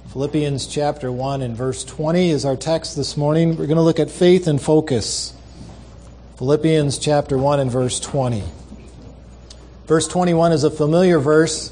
Philippians chapter 1 and verse 20 is our text this morning. We're going to look at faith and focus. Philippians chapter 1 and verse 20. Verse 21 is a familiar verse,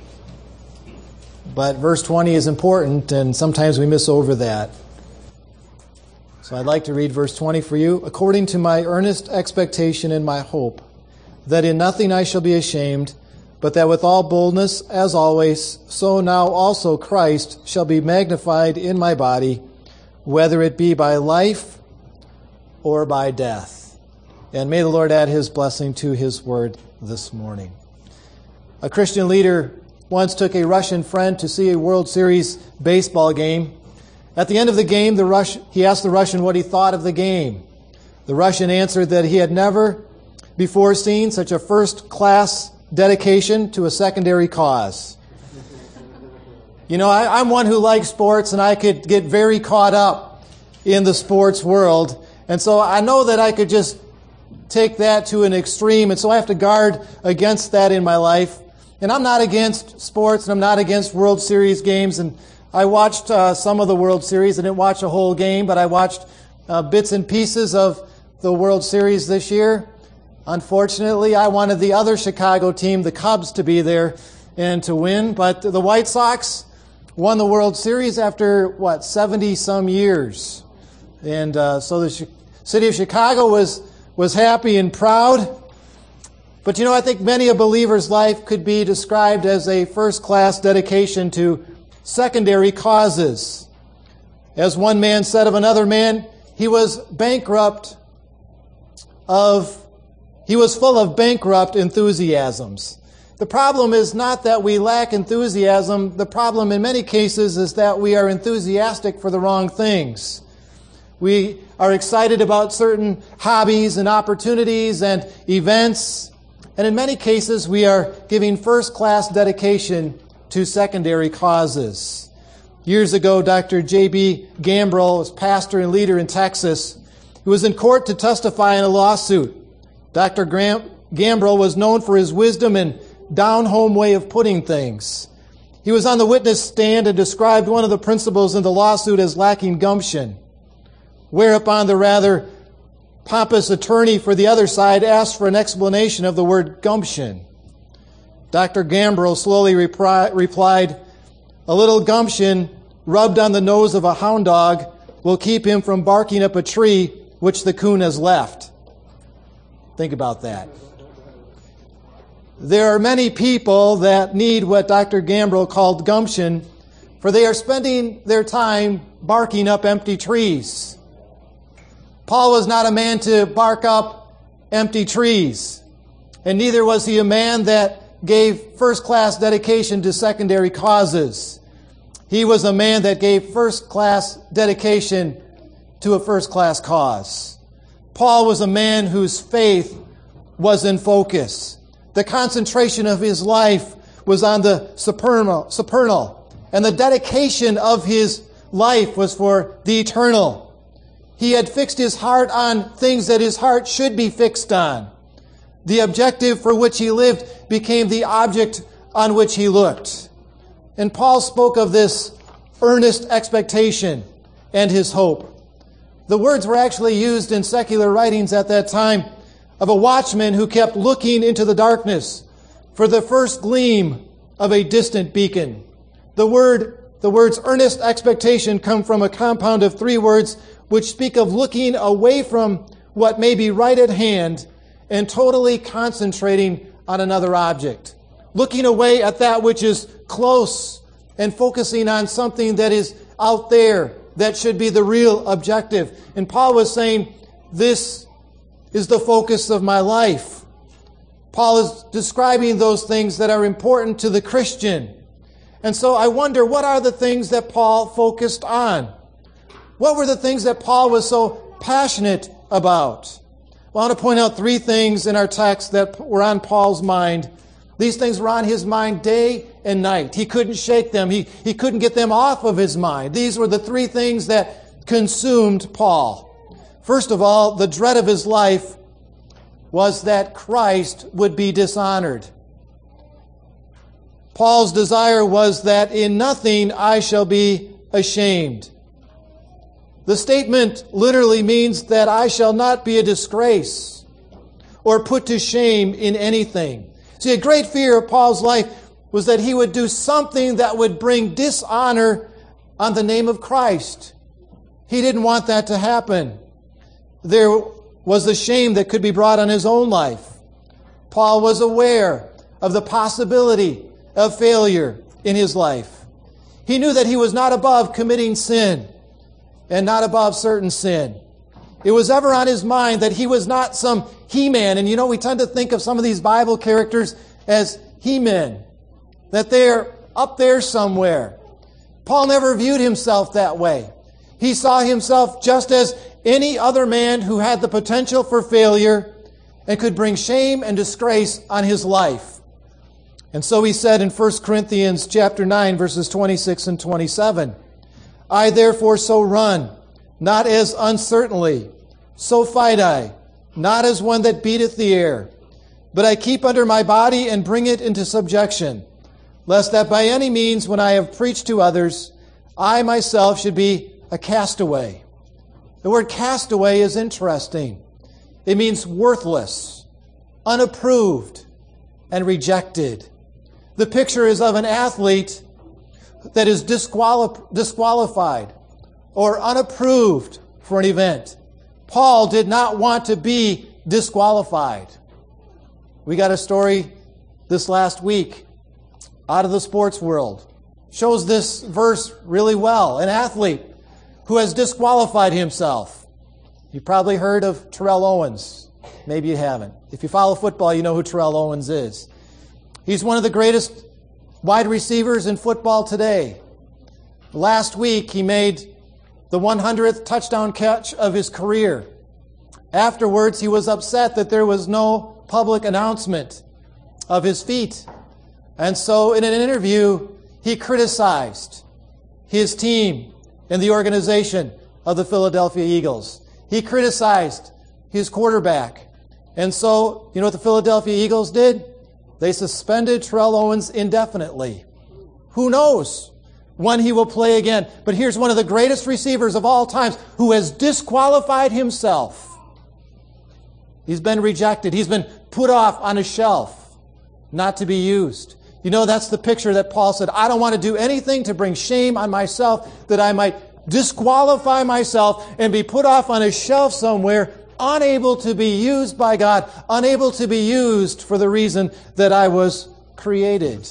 but verse 20 is important, and sometimes we miss over that. So I'd like to read verse 20 for you. According to my earnest expectation and my hope, that in nothing I shall be ashamed, but that with all boldness, as always, so now also Christ shall be magnified in my body, whether it be by life or by death. And may the Lord add His blessing to His word this morning. A Christian leader once took a Russian friend to see a World Series baseball game. At the end of the game, he asked the Russian what he thought of the game. The Russian answered that he had never before seen such a first-class dedication to a secondary cause. You know, I'm one who likes sports, and I could get very caught up in the sports world. And so I know that I could just take that to an extreme, and so I have to guard against that in my life. And I'm not against sports, and I'm not against World Series games. And I watched some of the World Series. I didn't watch a whole game, but I watched bits and pieces of the World Series this year. Unfortunately, I wanted the other Chicago team, the Cubs, to be there and to win. But the White Sox won the World Series after, 70-some years. And so the city of Chicago was happy and proud. But I think many a believer's life could be described as a first-class dedication to secondary causes. As one man said of another man, he was full of bankrupt enthusiasms. The problem is not that we lack enthusiasm. The problem in many cases is that we are enthusiastic for the wrong things. We are excited about certain hobbies and opportunities and events. And in many cases, we are giving first-class dedication to secondary causes. Years ago, Dr. J.B. Gambrill was pastor and leader in Texas. He was in court to testify in a lawsuit. Dr. Gambrill was known for his wisdom and down-home way of putting things. He was on the witness stand and described one of the principals in the lawsuit as lacking gumption, whereupon the rather pompous attorney for the other side asked for an explanation of the word gumption. Dr. Gambrill slowly replied, "A little gumption rubbed on the nose of a hound dog will keep him from barking up a tree which the coon has left." Think about that. There are many people that need what Dr. Gambrill called gumption, for they are spending their time barking up empty trees. Paul was not a man to bark up empty trees, and neither was he a man that gave first-class dedication to secondary causes. He was a man that gave first-class dedication to a first-class cause. Paul was a man whose faith was in focus. The concentration of his life was on the supernal, and the dedication of his life was for the eternal. He had fixed his heart on things that his heart should be fixed on. The objective for which he lived became the object on which he looked. And Paul spoke of this earnest expectation and his hope. The words were actually used in secular writings at that time of a watchman who kept looking into the darkness for the first gleam of a distant beacon. The words earnest expectation come from a compound of three words which speak of looking away from what may be right at hand and totally concentrating on another object. Looking away at that which is close and focusing on something that is out there that should be the real objective. And Paul was saying, this is the focus of my life. Paul is describing those things that are important to the Christian. And so I wonder, what are the things that Paul focused on? What were the things that Paul was so passionate about? Well, I want to point out three things in our text that were on Paul's mind. These things were on his mind day and night. He couldn't shake them. He couldn't get them off of his mind. These were the three things that consumed Paul. First of all, the dread of his life was that Christ would be dishonored. Paul's desire was that in nothing I shall be ashamed. The statement literally means that I shall not be a disgrace or put to shame in anything. See, a great fear of Paul's life was that he would do something that would bring dishonor on the name of Christ. He didn't want that to happen. There was the shame that could be brought on his own life. Paul was aware of the possibility of failure in his life. He knew that he was not above committing sin and not above certain sin. It was ever on his mind that he was not some He-Man. And we tend to think of some of these Bible characters as He-Men, that they're up there somewhere. Paul never viewed himself that way. He saw himself just as any other man who had the potential for failure and could bring shame and disgrace on his life. And so he said in 1 Corinthians chapter 9, verses 26 and 27, I therefore so run, not as uncertainly, so fight I, not as one that beateth the air, but I keep under my body and bring it into subjection, lest that by any means, when I have preached to others, I myself should be a castaway. The word castaway is interesting. It means worthless, unapproved, and rejected. The picture is of an athlete that is disqualified or unapproved for an event. Paul did not want to be disqualified. We got a story this last week out of the sports world. Shows this verse really well. An athlete who has disqualified himself. You probably heard of Terrell Owens. Maybe you haven't. If you follow football, you know who Terrell Owens is. He's one of the greatest wide receivers in football today. Last week, he made the 100th touchdown catch of his career. Afterwards, he was upset that there was no public announcement of his feat. And so in an interview, he criticized his team and the organization of the Philadelphia Eagles. He criticized his quarterback. And so, you know what the Philadelphia Eagles did? They suspended Terrell Owens indefinitely. Who knows when he will play again? But here's one of the greatest receivers of all times who has disqualified himself. He's been rejected. He's been put off on a shelf, not to be used. You know, that's the picture that Paul said, I don't want to do anything to bring shame on myself, that I might disqualify myself and be put off on a shelf somewhere, unable to be used by God, unable to be used for the reason that I was created.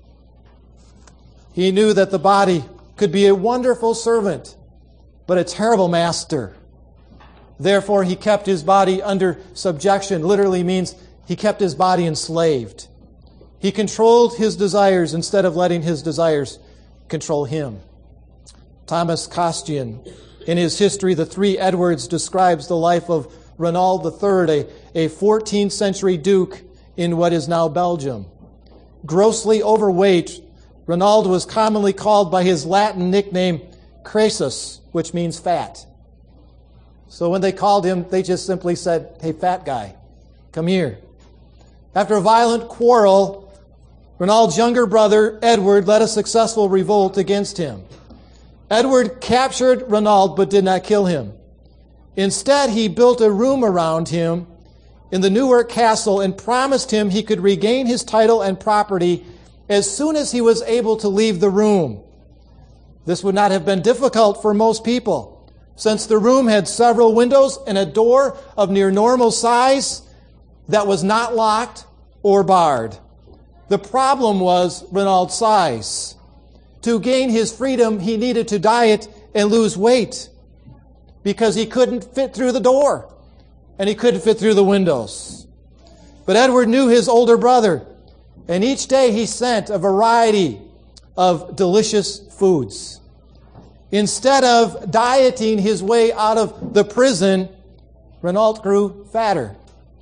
He knew that the body could be a wonderful servant, but a terrible master. Therefore, he kept his body under subjection. Literally means he kept his body enslaved. He controlled his desires instead of letting his desires control him. Thomas Costian, in his history, The Three Edwards, describes the life of Renaud III, a 14th century duke in what is now Belgium. Grossly overweight, Renaud was commonly called by his Latin nickname Crassus, which means fat. So when they called him, they just simply said, hey, fat guy, come here. After a violent quarrel, Renaud's younger brother, Edward, led a successful revolt against him. Edward captured Renaud but did not kill him. Instead, he built a room around him in the Newark Castle and promised him he could regain his title and property as soon as he was able to leave the room. This would not have been difficult for most people, since the room had several windows and a door of near normal size that was not locked or barred. The problem was Renaud's size. To gain his freedom, he needed to diet and lose weight because he couldn't fit through the door and he couldn't fit through the windows. But Edward knew his older brother, and each day he sent a variety of delicious foods. Instead of dieting his way out of the prison, Renaud grew fatter.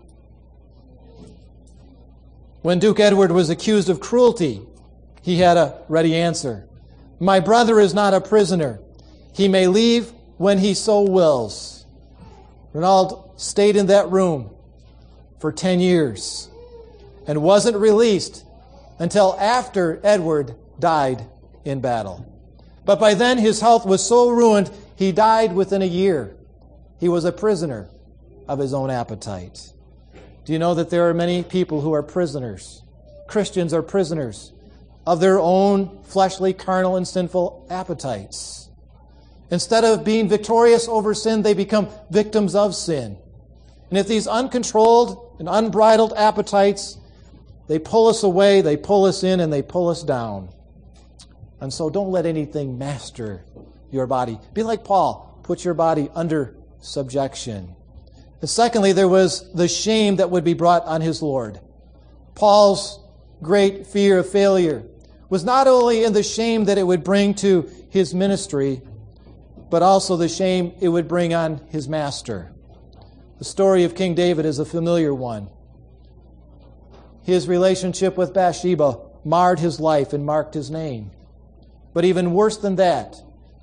When Duke Edward was accused of cruelty, he had a ready answer. My brother is not a prisoner. He may leave when he so wills. Renaud stayed in that room for 10 years and wasn't released until after Edward died in battle. But by then his health was so ruined, he died within a year. He was a prisoner of his own appetite. Do you know that there are many people who are prisoners? Christians are prisoners of their own fleshly, carnal, and sinful appetites. Instead of being victorious over sin, they become victims of sin. And if these uncontrolled and unbridled appetites, they pull us away, they pull us in, and they pull us down. And so don't let anything master your body. Be like Paul. Put your body under subjection. And secondly, there was the shame that would be brought on his Lord. Paul's great fear of failure was not only in the shame that it would bring to his ministry, but also the shame it would bring on his master. The story of King David is a familiar one. His relationship with Bathsheba marred his life and marked his name. But even worse than that,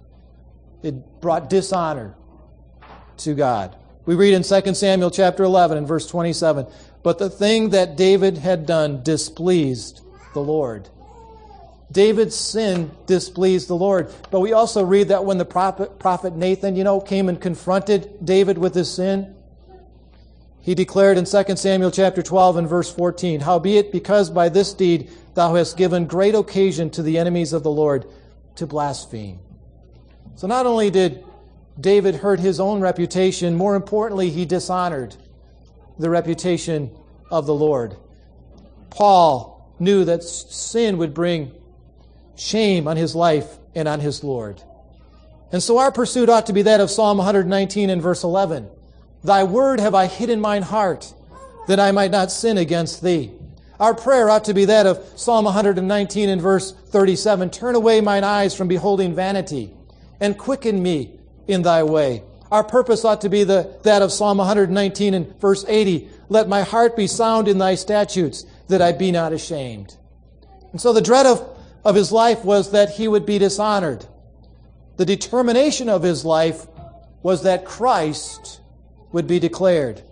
it brought dishonor to God. We read in 2 Samuel chapter 11 and verse 27, "But the thing that David had done displeased the Lord." David's sin displeased the Lord. But we also read that when the prophet Nathan, came and confronted David with his sin, he declared in 2 Samuel chapter 12 and verse 14, "Howbeit, because by this deed thou hast given great occasion to the enemies of the Lord to blaspheme." So not only did David hurt his own reputation, more importantly, he dishonored the reputation of the Lord. Paul knew that sin would bring shame on his life and on his Lord. And so our pursuit ought to be that of Psalm 119 and verse 11. "Thy word have I hid in mine heart, that I might not sin against thee." Our prayer ought to be that of Psalm 119 and verse 37. "Turn away mine eyes from beholding vanity, and quicken me in thy way." Our purpose ought to be that of Psalm 119 and verse 80. "Let my heart be sound in thy statutes, that I be not ashamed." And so the dread of his life was that he would be dishonored. The determination of his life was that Christ would be declared.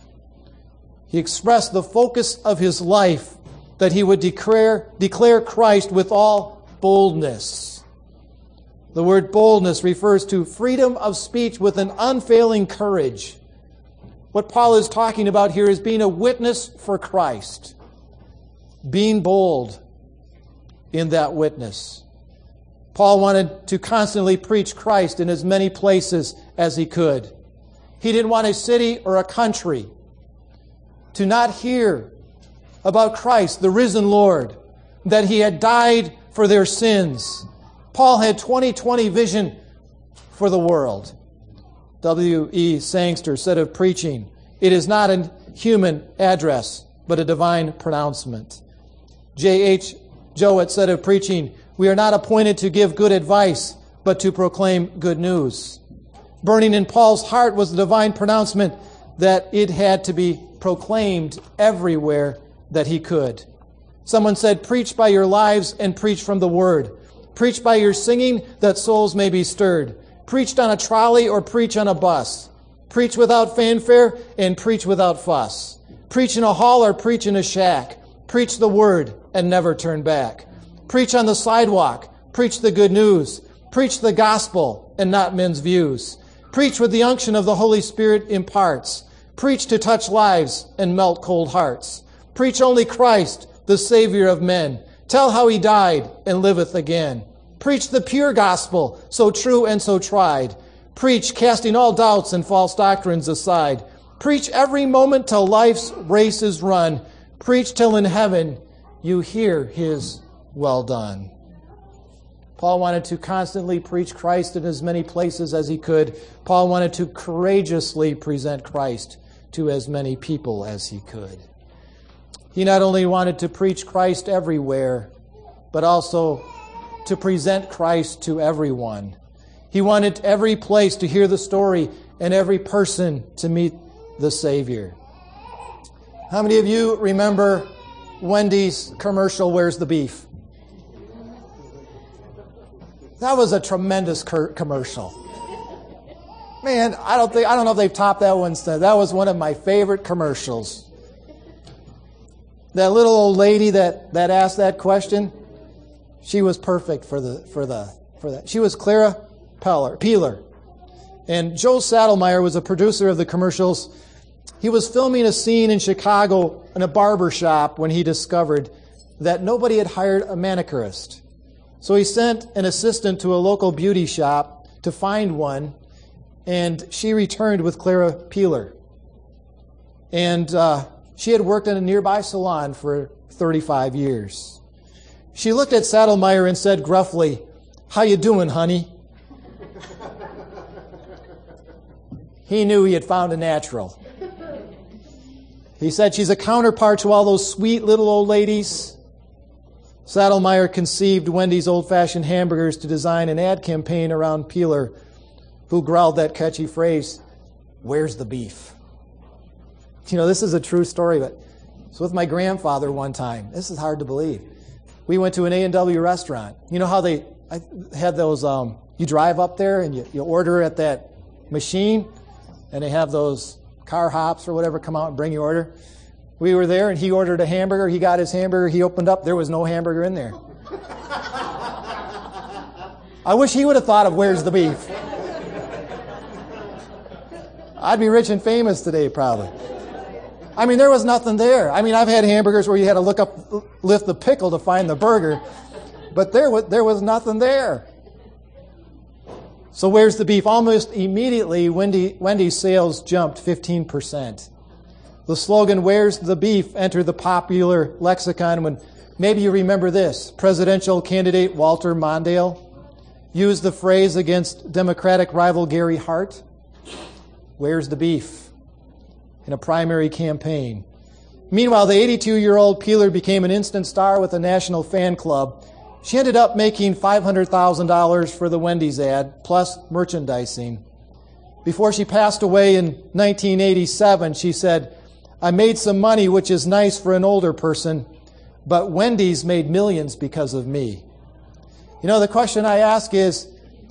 He expressed the focus of his life that he would declare Christ with all boldness. The word boldness refers to freedom of speech with an unfailing courage. What Paul is talking about here is being a witness for Christ, being bold in that witness. Paul wanted to constantly preach Christ in as many places as he could. He didn't want a city or a country to not hear about Christ, the risen Lord, that he had died for their sins. Paul had 20/20 vision for the world. W.E. Sangster said of preaching, "It is not a human address, but a divine pronouncement." J.H. Jowett said of preaching, "We are not appointed to give good advice, but to proclaim good news." Burning in Paul's heart was the divine pronouncement that it had to be proclaimed everywhere that he could. Someone said, "Preach by your lives and preach from the Word. Preach by your singing that souls may be stirred. Preach on a trolley or preach on a bus. Preach without fanfare and preach without fuss. Preach in a hall or preach in a shack. Preach the Word and never turn back. Preach on the sidewalk. Preach the good news. Preach the gospel and not men's views. Preach with the unction of the Holy Spirit imparts. Preach to touch lives and melt cold hearts. Preach only Christ, the Savior of men. Tell how he died and liveth again. Preach the pure gospel, so true and so tried. Preach, casting all doubts and false doctrines aside. Preach every moment till life's race is run. Preach till in heaven you hear his well done." Paul wanted to constantly preach Christ in as many places as he could. Paul wanted to courageously present Christ to as many people as he could. He not only wanted to preach Christ everywhere, but also to present Christ to everyone. He wanted every place to hear the story and every person to meet the Savior. How many of you remember Wendy's commercial, "Where's the Beef"? That was a tremendous commercial. Man, I don't know if they've topped that one since. That was one of my favorite commercials. That little old lady that asked that question, she was perfect for that. She was Clara Peeler. And Joe Saddlemeyer was a producer of the commercials. He was filming a scene in Chicago in a barber shop when he discovered that nobody had hired a manicurist. So he sent an assistant to a local beauty shop to find one, and she returned with Clara Peeler. And she had worked in a nearby salon for 35 years. She looked at Saddlemeyer and said gruffly, "How you doing, honey?" He knew he had found a natural. He said, "She's a counterpart to all those sweet little old ladies." Saddlemeyer conceived Wendy's old-fashioned hamburgers to design an ad campaign around Peeler, who growled that catchy phrase, "Where's the beef?" You know, this is a true story, but it's with my grandfather one time. This is hard to believe. We went to an A&W restaurant. You know how I had those, you drive up there and you order at that machine, and they have those car hops or whatever come out and bring your order? We were there, and he ordered a hamburger. He got his hamburger. He opened up. There was no hamburger in there. I wish he would have thought of where's the beef. I'd be rich and famous today, probably. I mean, there was nothing there. I mean, I've had hamburgers where you had to lift the pickle to find the burger, but there was nothing there. So where's the beef? Almost immediately, Wendy's sales jumped 15%. The slogan, "Where's the beef?" entered the popular lexicon when, maybe you remember this, presidential candidate Walter Mondale used the phrase against Democratic rival Gary Hart. "Where's the beef?" in a primary campaign. Meanwhile, the 82-year-old Peeler became an instant star with a national fan club. She ended up making $500,000 for the Wendy's ad, plus merchandising. Before she passed away in 1987, she said, "I made some money, which is nice for an older person, but Wendy's made millions because of me." You know, the question I ask is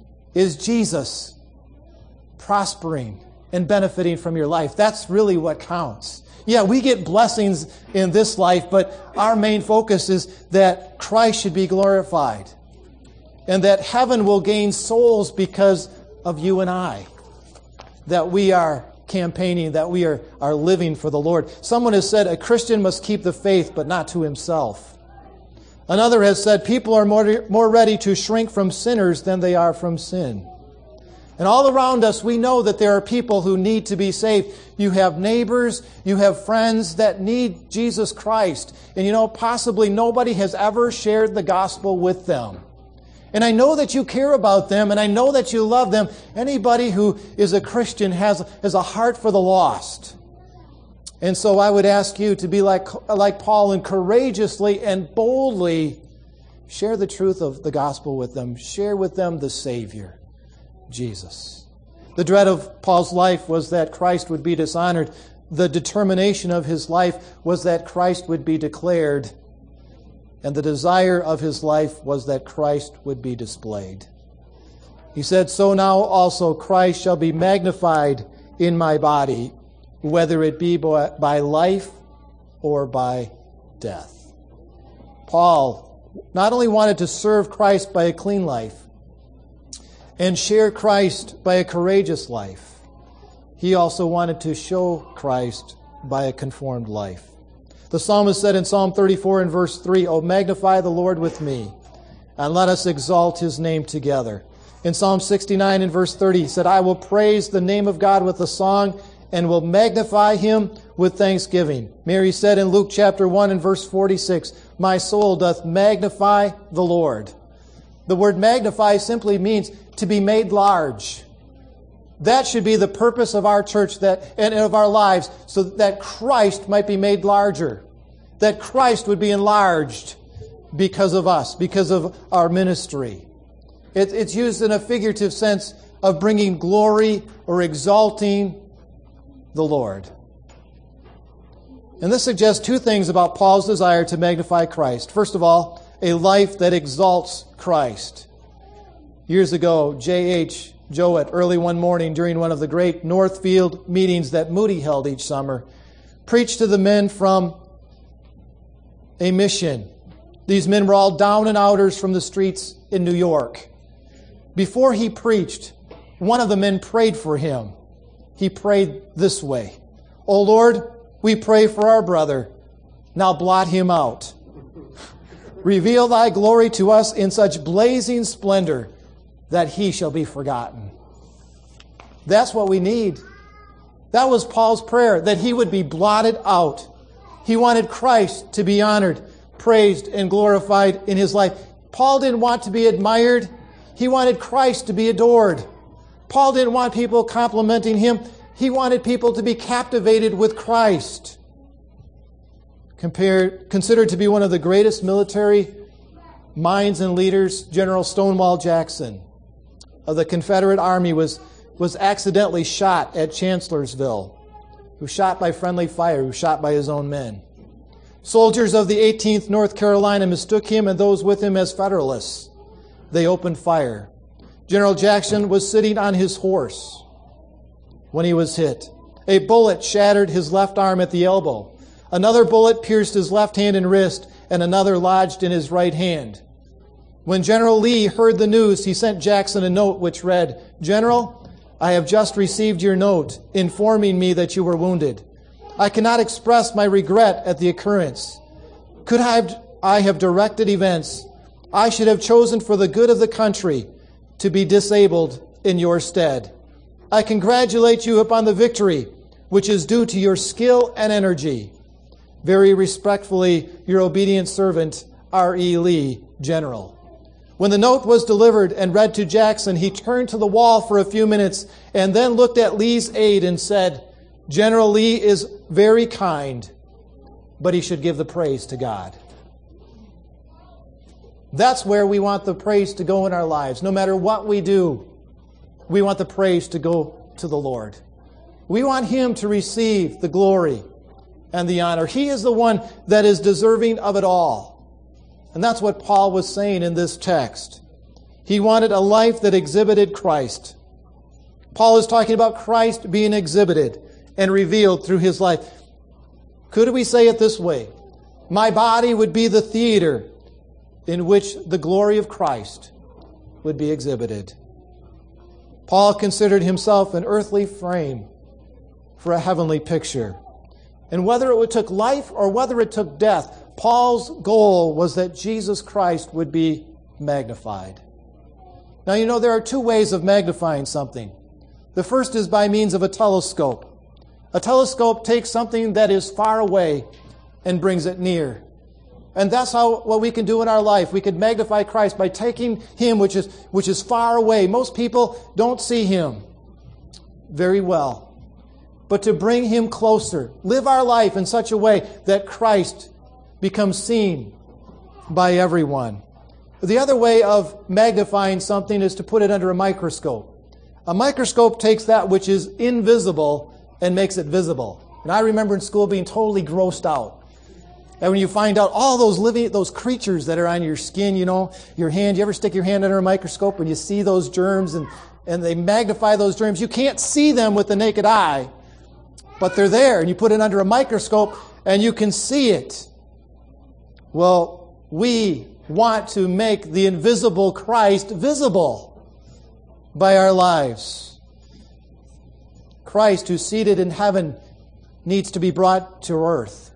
Jesus prospering and benefiting from your life? That's really what counts. Yeah, we get blessings in this life, but our main focus is that Christ should be glorified and that heaven will gain souls because of you and I, that we are campaigning, that we are living for the Lord. Someone has said a Christian must keep the faith, but not to himself. Another has said people are more ready to shrink from sinners than they are from sin. And all around us, we know that there are people who need to be saved. You have neighbors, you have friends that need Jesus Christ. And you know, possibly nobody has ever shared the gospel with them. And I know that you care about them, and I know that you love them. Anybody who is a Christian has a heart for the lost. And so I would ask you to be like Paul and courageously and boldly share the truth of the gospel with them. Share with them the Savior, Jesus. The dread of Paul's life was that Christ would be dishonored. The determination of his life was that Christ would be declared. And the desire of his life was that Christ would be displayed. He said, "So now also Christ shall be magnified in my body, whether it be by life or by death." Paul not only wanted to serve Christ by a clean life and share Christ by a courageous life, he also wanted to show Christ by a conformed life. The psalmist said in Psalm 34 and verse 3, "Oh, magnify the Lord with me, and let us exalt his name together." In Psalm 69 and verse 30, he said, "I will praise the name of God with a song, and will magnify him with thanksgiving." Mary said in Luke chapter 1 and verse 46, "My soul doth magnify the Lord." The word magnify simply means to be made large. That should be the purpose of our church and of our lives, so that Christ might be made larger, that Christ would be enlarged because of us, because of our ministry. It's used in a figurative sense of bringing glory or exalting the Lord. And this suggests two things about Paul's desire to magnify Christ. First of all, a life that exalts Christ. Years ago, J.H. Jowett, early one morning during one of the great Northfield meetings that Moody held each summer, preached to the men from a mission. These men were all down and outers from the streets in New York. Before he preached, one of the men prayed for him. He prayed this way, "O Lord, we pray for our brother. Now blot him out. Reveal thy glory to us in such blazing splendor that he shall be forgotten." That's what we need. That was Paul's prayer, that he would be blotted out. He wanted Christ to be honored, praised, and glorified in his life. Paul didn't want to be admired. He wanted Christ to be adored. Paul didn't want people complimenting him. He wanted people to be captivated with Christ. Considered to be one of the greatest military minds and leaders, General Stonewall Jackson of the Confederate Army was accidentally shot at Chancellorsville. He was shot by friendly fire. He was shot by his own men. Soldiers of the 18th North Carolina mistook him and those with him as Federalists. They opened fire. General Jackson was sitting on his horse when he was hit. A bullet shattered his left arm at the elbow. Another bullet pierced his left hand and wrist, and another lodged in his right hand. When General Lee heard the news, he sent Jackson a note which read, "General, I have just received your note informing me that you were wounded. I cannot express my regret at the occurrence. Could I have directed events, I should have chosen for the good of the country to be disabled in your stead. I congratulate you upon the victory, which is due to your skill and energy. Very respectfully, your obedient servant, R.E. Lee, General." When the note was delivered and read to Jackson, he turned to the wall for a few minutes and then looked at Lee's aide and said, "General Lee is very kind, but he should give the praise to God." That's where we want the praise to go in our lives. No matter what we do, we want the praise to go to the Lord. We want Him to receive the glory and the honor. He is the one that is deserving of it all. And that's what Paul was saying in this text. He wanted a life that exhibited Christ. Paul is talking about Christ being exhibited and revealed through his life. Could we say it this way? My body would be the theater in which the glory of Christ would be exhibited. Paul considered himself an earthly frame for a heavenly picture. And whether it took life or whether it took death, Paul's goal was that Jesus Christ would be magnified. Now, you know, there are two ways of magnifying something. The first is by means of a telescope. A telescope takes something that is far away and brings it near. And that's what we can do in our life. We can magnify Christ by taking Him, which is far away. Most people don't see Him very well. But to bring Him closer, live our life in such a way that Christ becomes seen by everyone. The other way of magnifying something is to put it under a microscope. A microscope takes that which is invisible and makes it visible. And I remember in school being totally grossed out. And when you find out all those creatures that are on your skin, you know, your hand, you ever stick your hand under a microscope and you see those germs and they magnify those germs. You can't see them with the naked eye, but they're there. And you put it under a microscope and you can see it. Well, we want to make the invisible Christ visible by our lives. Christ, who's seated in heaven, needs to be brought to earth.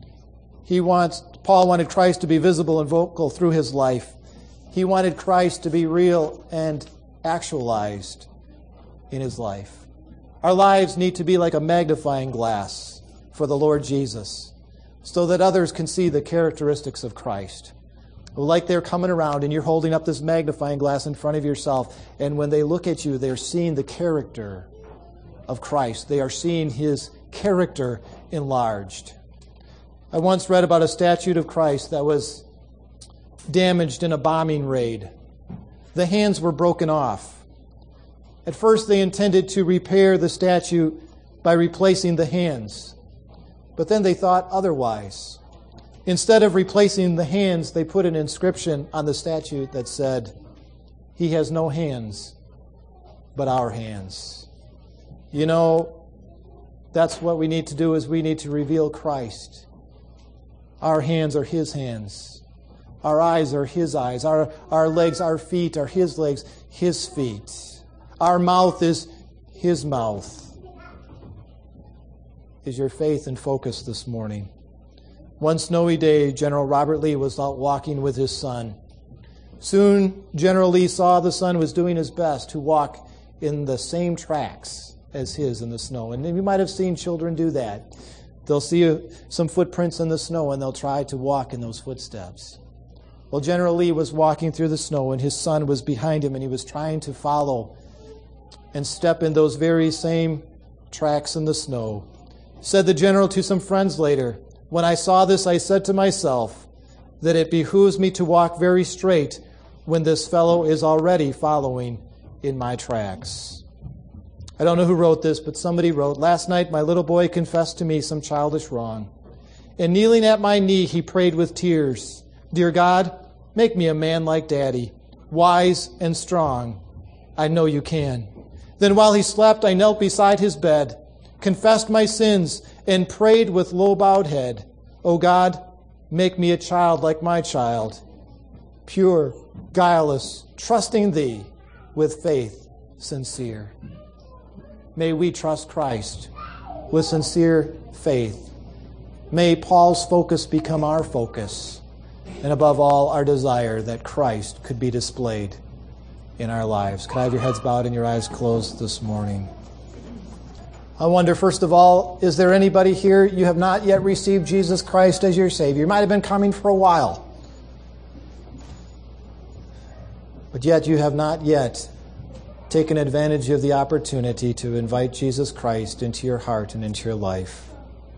Paul wanted Christ to be visible and vocal through his life. He wanted Christ to be real and actualized in his life. Our lives need to be like a magnifying glass for the Lord Jesus, so that others can see the characteristics of Christ. Like they're coming around and you're holding up this magnifying glass in front of yourself, and when they look at you, they're seeing the character of Christ. They are seeing His character enlarged. I once read about a statue of Christ that was damaged in a bombing raid. The hands were broken off. At first, they intended to repair the statue by replacing the hands. But then they thought otherwise. Instead of replacing the hands, they put an inscription on the statue that said, "He has no hands but our hands." You know, that's what we need to do, is we need to reveal Christ Our hands are His hands. Our eyes are His eyes. Our legs, our feet are His legs, His feet. Our mouth is His mouth. Is your faith in focus this morning? One snowy day, General Robert Lee was out walking with his son. Soon, General Lee saw the son was doing his best to walk in the same tracks as his in the snow. And you might have seen children do that. They'll see some footprints in the snow and they'll try to walk in those footsteps. Well, General Lee was walking through the snow and his son was behind him and he was trying to follow and step in those very same tracks in the snow. Said the general to some friends later, "When I saw this, I said to myself that it behooves me to walk very straight when this fellow is already following in my tracks." I don't know who wrote this, but somebody wrote, "Last night my little boy confessed to me some childish wrong. And kneeling at my knee, he prayed with tears, 'Dear God, make me a man like Daddy, wise and strong. I know you can.' Then while he slept, I knelt beside his bed, confessed my sins, and prayed with low-bowed head, 'O God, make me a child like my child, pure, guileless, trusting Thee, with faith sincere.'" May we trust Christ with sincere faith. May Paul's focus become our focus, and above all, our desire that Christ could be displayed in our lives. Could I have your heads bowed and your eyes closed this morning? I wonder, first of all, is there anybody here you have not yet received Jesus Christ as your Savior? You might have been coming for a while, but yet you have not yet taken advantage of the opportunity to invite Jesus Christ into your heart and into your life.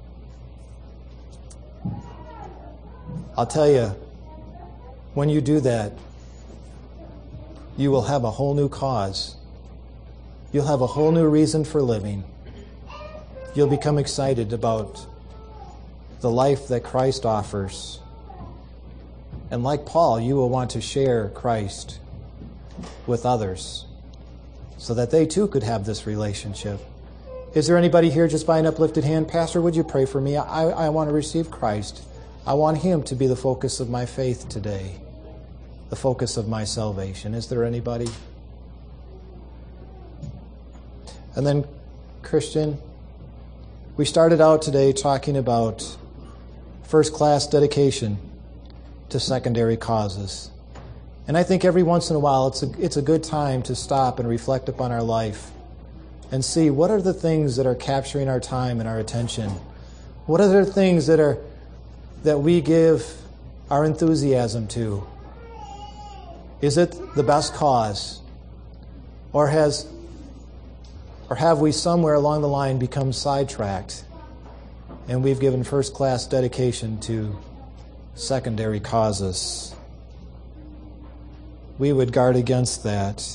I'll tell you, when you do that, you will have a whole new cause. You'll have a whole new reason for living. You'll become excited about the life that Christ offers. And like Paul, you will want to share Christ with others so that they too could have this relationship. Is there anybody here just by an uplifted hand? "Pastor, would you pray for me? I want to receive Christ. I want Him to be the focus of my faith today, the focus of my salvation." Is there anybody? And then, Christian, we started out today talking about first-class dedication to secondary causes. And I think every once in a while it's a good time to stop and reflect upon our life and see what are the things that are capturing our time and our attention. What are the things that we give our enthusiasm to? Is it the best cause? Or have we somewhere along the line become sidetracked and we've given first-class dedication to secondary causes? We would guard against that.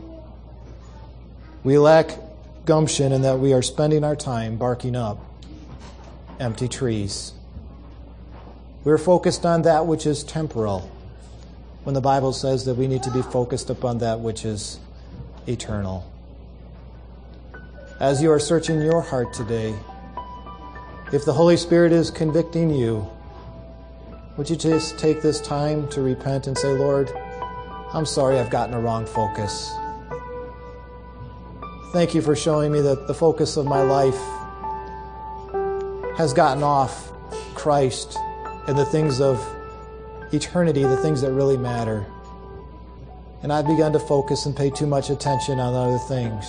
We lack gumption in that we are spending our time barking up empty trees. We're focused on that which is temporal, when the Bible says that we need to be focused upon that which is eternal. As you are searching your heart today, if the Holy Spirit is convicting you, would you just take this time to repent and say, "Lord, I'm sorry I've gotten a wrong focus. Thank you for showing me that the focus of my life has gotten off Christ and the things of eternity, the things that really matter. And I've begun to focus and pay too much attention on other things.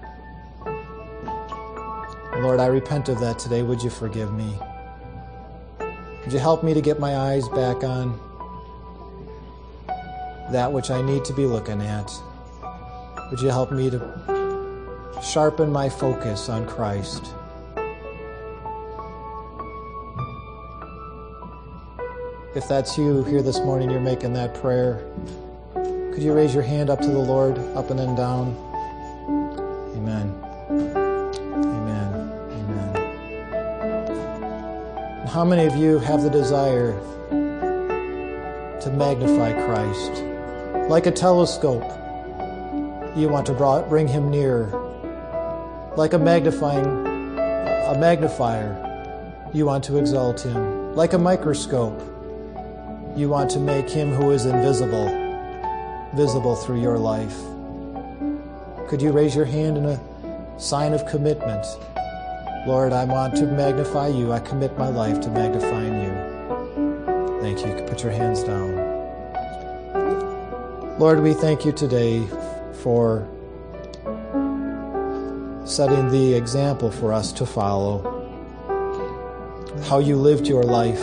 Lord, I repent of that today. Would you forgive me? Would you help me to get my eyes back on that which I need to be looking at? Would you help me to sharpen my focus on Christ? If that's you here this morning, you're making that prayer, could you raise your hand up to the Lord, up and then down? Amen. Amen. Amen. And how many of you have the desire to magnify Christ? Like a telescope, you want to bring Him nearer. Like a magnifier, you want to exalt Him. like a microscope, you want to make him who is invisible visible through your life. Could you raise your hand in a sign of commitment? Lord, I want to magnify you. I commit my life to magnifying you. Thank you. You can put your hands down. Lord, we thank you today for setting the example for us to follow. How you lived your life.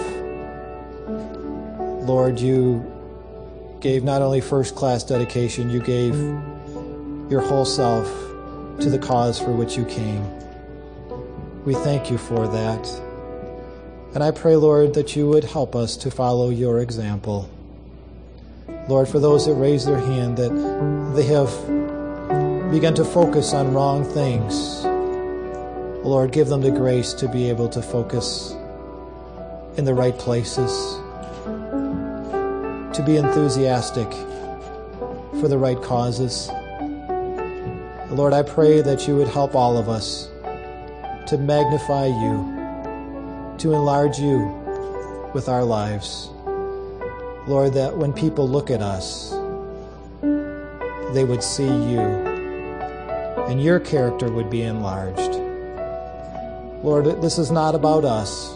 Lord, you gave not only first-class dedication, you gave your whole self to the cause for which you came. We thank you for that. And I pray, Lord, that you would help us to follow your example. Lord, for those that raise their hand, that they have begun to focus on wrong things, Lord, give them the grace to be able to focus in the right places, to be enthusiastic for the right causes. Lord, I pray that you would help all of us to magnify you, to enlarge you with our lives. Lord, that when people look at us, they would see you, and your character would be enlarged. Lord, this is not about us.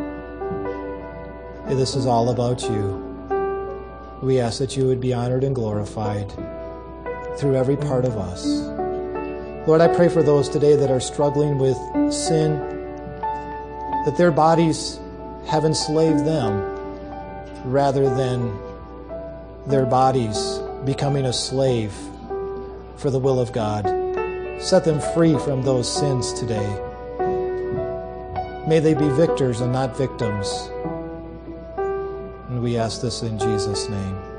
This is all about you. We ask that you would be honored and glorified through every part of us. Lord, I pray for those today that are struggling with sin, that their bodies have enslaved them rather than their bodies becoming a slave for the will of God. Set them free from those sins today. May they be victors and not victims. And we ask this in Jesus' name.